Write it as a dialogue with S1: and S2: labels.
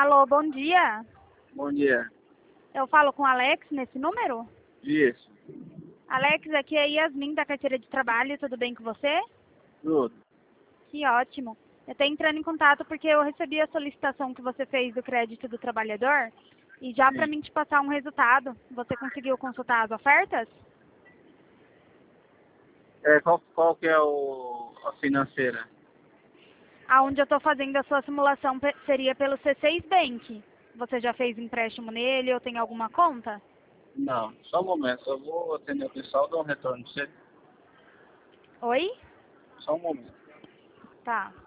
S1: Alô, bom dia.
S2: Bom dia.
S1: Eu falo com o Alex nesse número?
S2: Isso.
S1: Alex, aqui é Yasmin da carteira de trabalho, tudo bem com você?
S2: Tudo.
S1: Que ótimo. Eu estou entrando em contato porque eu recebi a solicitação que você fez do crédito do trabalhador e já para
S2: Sim.
S1: mim te passar um resultado, você conseguiu consultar as ofertas?
S2: Qual que é a financeira?
S1: Aonde eu estou fazendo a sua simulação seria pelo C6 Bank. Você já fez empréstimo nele ou tem alguma conta?
S2: Não, só um momento. Eu vou atender o pessoal e dou um retorno pra você.
S1: Oi?
S2: Só um momento.
S1: Tá.